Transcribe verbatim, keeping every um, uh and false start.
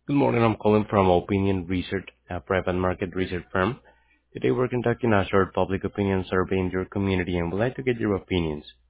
Good morning. I'm calling from Opinion Research, a private market research firm. Today we're conducting a short public opinion survey in your community and would like to get your opinions.